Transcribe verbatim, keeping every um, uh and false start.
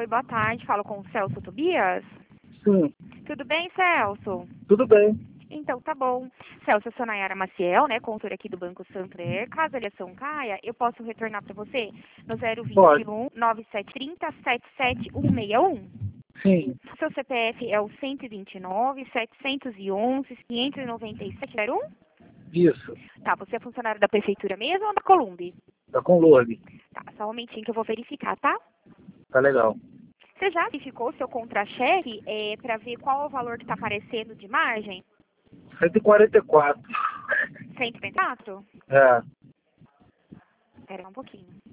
Oi, boa tarde. Falo com o Celso Tobias. Sim, Tudo bem, Celso? tudo bem. Então, tá bom. Celso, eu sou Nayara Maciel, né, consultora aqui do Banco Santander. Caso a ligação caia, eu posso retornar para você no zero Pode. vinte e um, nove sete três zero, sete sete um seis um. Sim, Seu C P F é o cento e vinte e nove, setecentos e onze, quinhentos e noventa e sete zero um? isso. Tá, você é funcionário da prefeitura mesmo ou da Columbi? Tá com Lourdes. Tá, só um momentinho que eu vou verificar, tá? Tá legal. Você já verificou seu contra-cheque é, para ver qual é o valor que está aparecendo de margem? cento e quarenta e quatro. cento e vinte e quatro? É. Espera um pouquinho.